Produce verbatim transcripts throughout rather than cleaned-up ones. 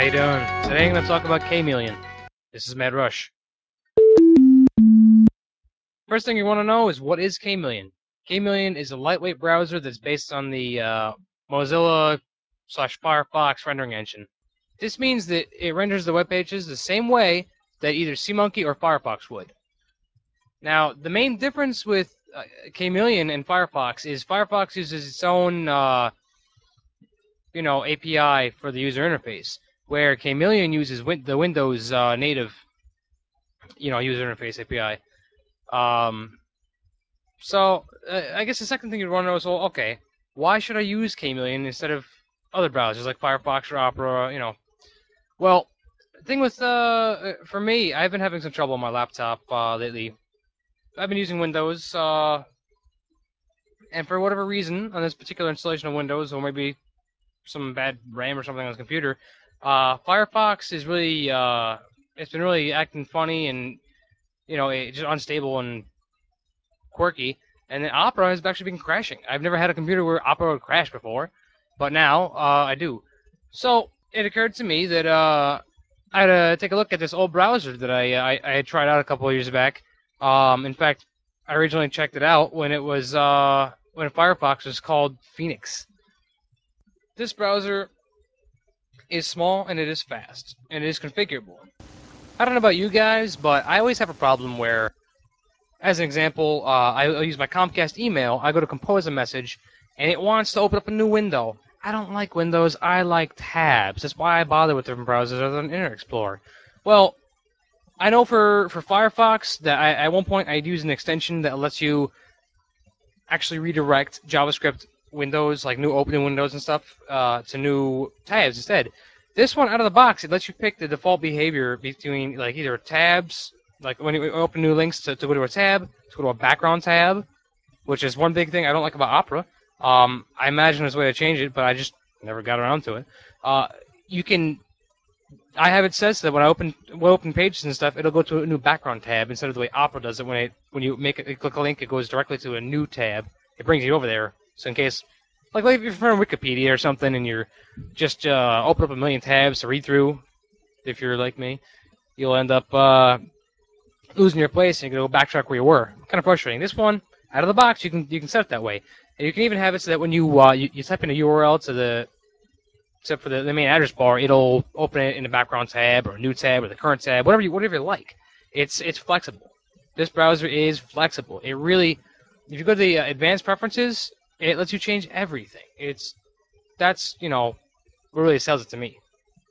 you doing? Today I'm going to talk about Chameleon. This is Mad Rush. First thing you want to know is what is Chameleon? Chameleon is a lightweight browser that's based on the uh, Mozilla slash Firefox rendering engine. This means that it renders the web pages the same way that either SeaMonkey or Firefox would. Now, the main difference with uh, Chameleon and Firefox is Firefox uses its own, uh, you know, A P I for the user interface, where Chameleon uses win- the Windows uh, native, you know, user interface A P I. Um, so uh, I guess the second thing you'd want to know is, well, okay, why should I use Chameleon instead of other browsers like Firefox or Opera? You know, well, the thing with uh, for me, I've been having some trouble on my laptop uh, lately. I've been using Windows, uh, and for whatever reason, on this particular installation of Windows, or maybe some bad RAM or something on this computer, uh, Firefox is really, uh, it's been really acting funny and you know, it, just unstable and quirky. And then Opera has actually been crashing. I've never had a computer where Opera would crash before, but now uh, I do. So it occurred to me that uh, I had to take a look at this old browser that I I, I had tried out a couple of years back. Um, in fact, I originally checked it out when it was uh, when Firefox was called Phoenix. This browser is small and it is fast and it is configurable. I don't know about you guys, but I always have a problem where, as an example, uh, I, I use my Comcast email. I go to compose a message, and it wants to open up a new window. I don't like windows. I like tabs. That's why I bother with different browsers other than Internet Explorer. Well, I know for, for Firefox that I, at one point I'd use an extension that lets you actually redirect JavaScript windows, like new opening windows and stuff, uh, to new tabs instead. This one, out of the box, it lets you pick the default behavior between like either tabs, like when you open new links to, to go to a tab, to go to a background tab, which is one big thing I don't like about Opera. Um, I imagine there's a way to change it, but I just never got around to it. Uh, you can, I have it set so that when I open when I open pages and stuff, it'll go to a new background tab instead of the way Opera does it. When it when you make it, click a link, it goes directly to a new tab. It brings you over there. So in case, like, like if you're from Wikipedia or something, and you're just uh, open up a million tabs to read through, if you're like me, you'll end up uh, losing your place and you can go backtrack where you were. Kind of frustrating. This one, out of the box, you can you can set it that way, and you can even have it so that when you uh, you, you type in a U R L to the except for the, the main address bar, it'll open it in the background tab or a new tab or the current tab, whatever you whatever you like. It's it's flexible. This browser is flexible. It really, if you go to the uh, advanced preferences, it lets you change everything. It's that's you know what really sells it to me.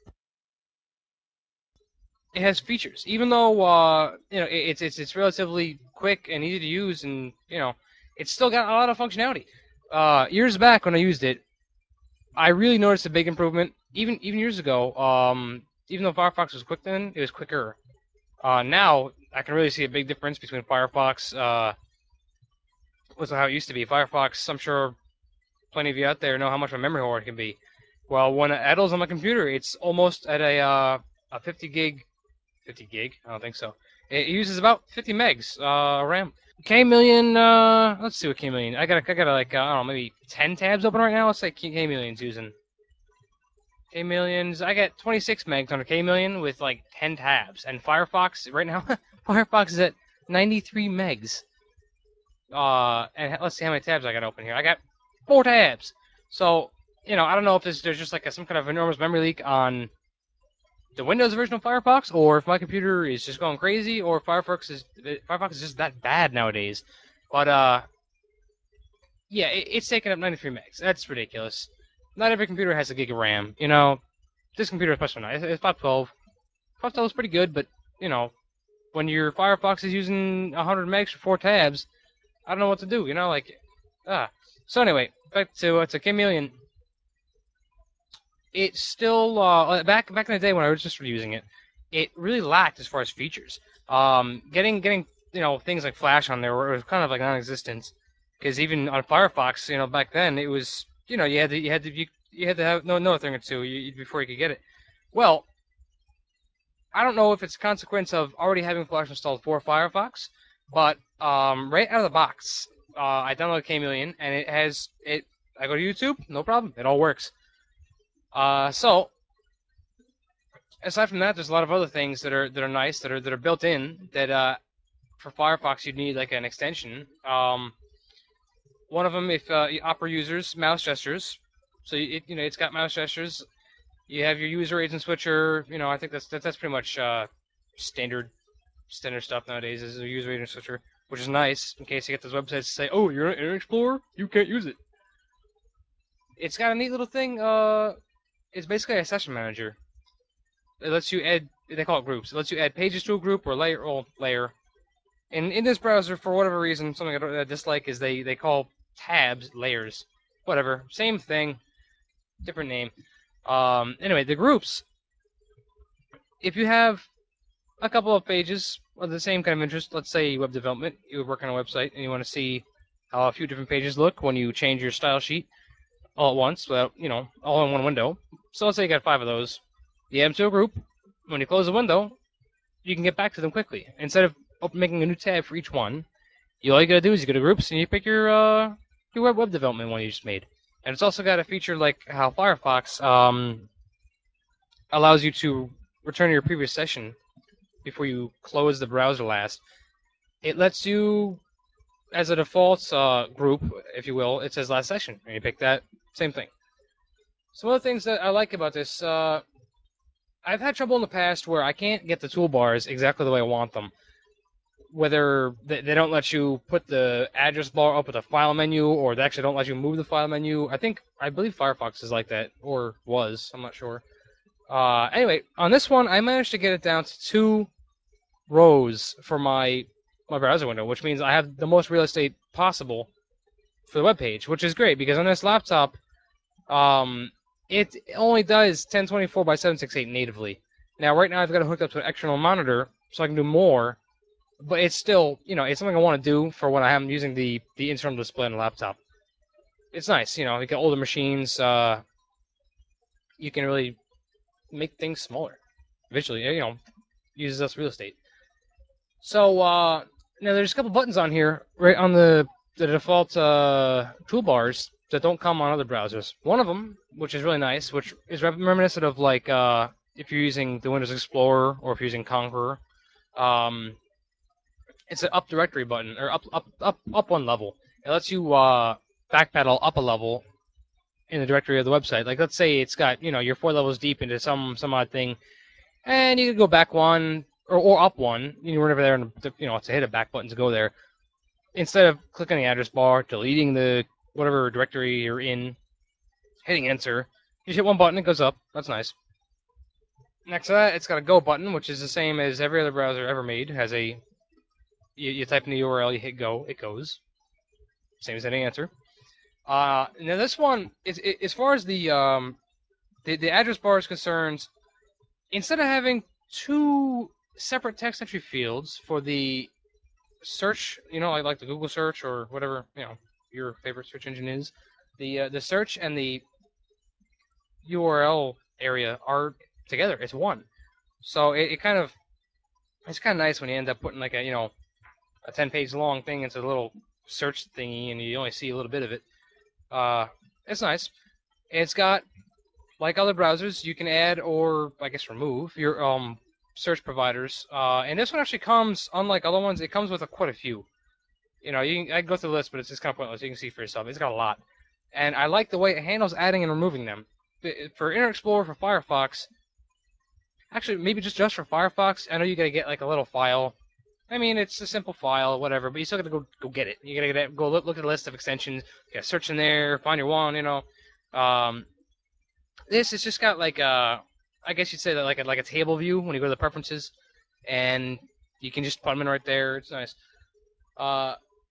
It has features, even though uh, you know it, it's it's it's relatively quick and easy to use, and you know it's still got a lot of functionality. Uh, years back when I used it, I really noticed a big improvement. Even even years ago, um, even though Firefox was quick then, it was quicker. Uh, now I can really see a big difference between Firefox. Uh, was how it used to be. Firefox, I'm sure plenty of you out there know how much of a memory whore it can be. Well, when it idles on my computer, it's almost at a uh, a fifty gig, fifty gig. I don't think so. It uses about fifty megs uh, RAM. K Million. Uh, let's see what K Million. I got I got like uh, I don't know, maybe ten tabs open right now. Let's say K Million's using. K Millions. I got twenty-six megs on a K Million with like ten tabs, and Firefox right now, Firefox is at ninety-three megs. Uh, and let's see how many tabs I got open here. I got four tabs. So you know, I don't know if this, there's just like a, some kind of enormous memory leak on the Windows version of Firefox, or if my computer is just going crazy, or Firefox is Firefox is just that bad nowadays. But uh, yeah, it, it's taking up ninety-three megs. That's ridiculous. Not every computer has a gig of RAM. You know, this computer especially not. It's, it's five twelve. five twelve is pretty good, but you know, when your Firefox is using one hundred megs for four tabs, I don't know what to do. You know, like ah. So anyway, back to uh, to Chameleon. It still uh, back back in the day when I was just using it, it really lacked as far as features. Um, getting getting you know things like Flash on there were was kind of like non-existent, because even on Firefox, you know, back then it was you know you had to you had to you, you had to have know, know a thing or two you, before you could get it. Well, I don't know if it's a consequence of already having Flash installed for Firefox, but um, right out of the box, uh, I downloaded Chameleon and it has it. I go to YouTube, no problem, it all works. Uh, so aside from that, there's a lot of other things that are that are nice that are that are built in that uh, for Firefox you'd need like an extension. Um, one of them, if uh, Opera users, mouse gestures. So it, you know it's got mouse gestures. You have your user agent switcher. You know I think that's that's, that's pretty much uh, standard standard stuff nowadays. Is a user agent switcher, which is nice in case you get those websites to say, "Oh, you're an Internet Explorer, you can't use it." It's got a neat little thing. Uh, it's basically a session manager. It lets you add. They call it groups. It lets you add pages to a group or layer or layer. And in this browser, for whatever reason, something I, don't, I dislike is they they call tabs layers. Whatever, same thing, different name. Um, anyway, the groups. If you have a couple of pages of the same kind of interest, let's say web development, you work on a website and you want to see how a few different pages look when you change your style sheet all at once, without you know, all in one window. So let's say you got five of those. You add them to a group. When you close the window, you can get back to them quickly. Instead of making a new tab for each one, you all you gotta do is you go to groups and you pick your uh, your web web development one you just made. And it's also got a feature like how Firefox um, allows you to return to your previous session before you close the browser last. It lets you, as a default uh, group, if you will, it says last session, and you pick that. Same thing. Some other things that I like about this, uh, I've had trouble in the past where I can't get the toolbars exactly the way I want them. Whether they, they don't let you put the address bar up with a file menu, or they actually don't let you move the file menu. I think I believe Firefox is like that, or was. I'm not sure. Uh, anyway, on this one, I managed to get it down to two rows for my my browser window, which means I have the most real estate possible for the web page, which is great because on this laptop, um, it only does ten twenty-four by seven sixty-eight natively. Now, right now, I've got it hooked up to an external monitor, so I can do more, but it's still, you know, it's something I want to do for when I am using the the internal display on the laptop. It's nice, you know, you get older machines, uh, you can really make things smaller visually, you know, uses less real estate. So uh, now there's a couple buttons on here, right on the the default uh, toolbars that don't come on other browsers. One of them, which is really nice, which is reminiscent of like uh, if you're using the Windows Explorer or if you're using Conqueror, um, it's an up directory button or up up up up one level. It lets you uh, backpedal up a level in the directory of the website. Like let's say it's got you know you're four levels deep into some some odd thing, and you can go back one or, or up one. You can run over there and you know to hit a back button to go there instead of clicking the address bar, deleting the whatever directory you're in, hitting enter. You just hit one button, it goes up. That's nice. Next to that, it's got a go button, which is the same as every other browser ever made. Has a you, you type in the U R L, you hit go, it goes. Same as hitting enter. Uh, now this one is as far as the um the, the address bar is concerned. Instead of having two separate text entry fields for the search, you know, like, like the Google search or whatever, you know, your favorite search engine is, the uh, the search and the U R L area are together. It's one. So it, it kind of it's kind of nice when you end up putting like a you know a ten page long thing into a little search thingy and you only see a little bit of it. Uh, it's nice. It's got like other browsers, you can add or I guess remove your um search providers. Uh, and this one actually comes, unlike other ones, it comes with a, quite a few. You know, you can, I can go through the list, but it's just kind of pointless. You can see for yourself. It's got a lot, and I like the way it handles adding and removing them. For Internet Explorer, for Firefox, actually maybe just just for Firefox, I know you gotta get like a little file. I mean, it's a simple file, whatever, but you still gotta go go get it. You gotta get it, go look, look at the list of extensions. You gotta search in there, find your one. You know, um, this has just got like a, I guess you'd say that like a like a table view when you go to the preferences, and you can just put them in right there. It's nice. Uh,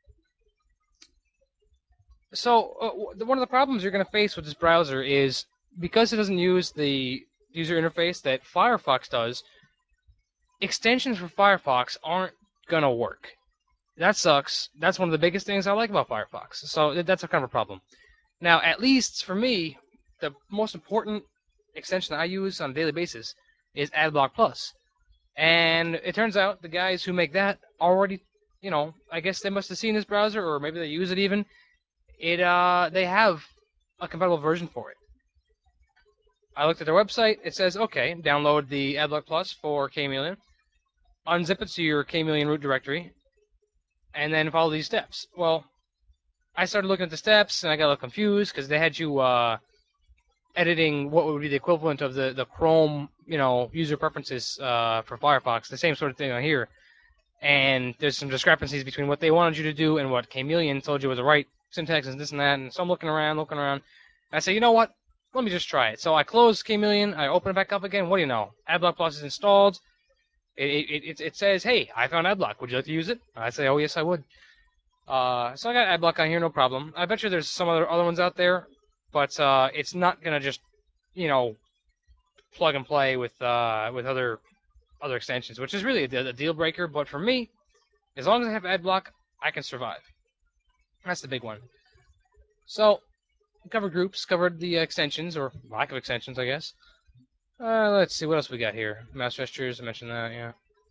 so uh, one of the problems you're going to face with this browser is because it doesn't use the user interface that Firefox does. Extensions for Firefox aren't going to work. That sucks. That's one of the biggest things I like about Firefox. So that's a kind of a problem. Now, at least for me, the most important extension I use on a daily basis is AdBlock Plus. And it turns out the guys who make that already, you know, I guess they must have seen this browser, or maybe they use it even. It uh, they have a compatible version for it. I looked at their website. It says, okay, download the AdBlock Plus for Kmillion, unzip it to your Kmillion root directory, and then follow these steps. Well, I started looking at the steps, and I got a little confused because they had you uh, editing what would be the equivalent of the, the Chrome, you know, user preferences uh, for Firefox, the same sort of thing on here. And there's some discrepancies between what they wanted you to do and what Kmillion told you was the right syntax and this and that. And so I'm looking around, looking around. And I say, you know what? Let me just try it. So I close Kmillion. I open it back up again. What do you know? AdBlock Plus is installed. It, it, it, it says, hey, I found AdBlock. Would you like to use it? I say, oh, yes, I would. Uh, so I got AdBlock on here, no problem. I bet you there's some other other ones out there, but uh, it's not gonna just, you know, plug and play with uh, with other other extensions, which is really a, a deal breaker. But for me, as long as I have AdBlock, I can survive. That's the big one. So, covered groups, covered the extensions, or lack of extensions, I guess. Uh, let's see, what else we got here? Mouse gestures, I mentioned that, yeah.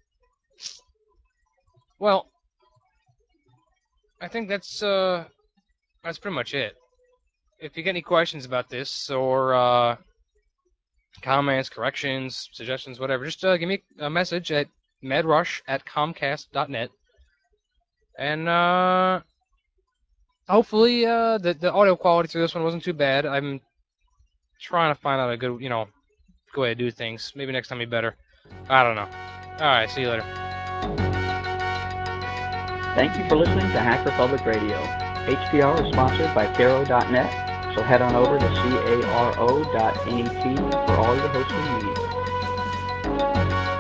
Well, I think that's uh, that's pretty much it. If you get any questions about this, or uh, comments, corrections, suggestions, whatever, just uh, give me a message at medrush at comcast dot net. And uh, hopefully uh, the, the audio quality through this one wasn't too bad. I'm trying to find out a good, you know, good way to do things. Maybe next time be better. I don't know. All right, see you later. Thank you for listening to Hacker Public Radio. H P R is sponsored by Caro dot net, so head on over to caro dot net for all your hosting needs.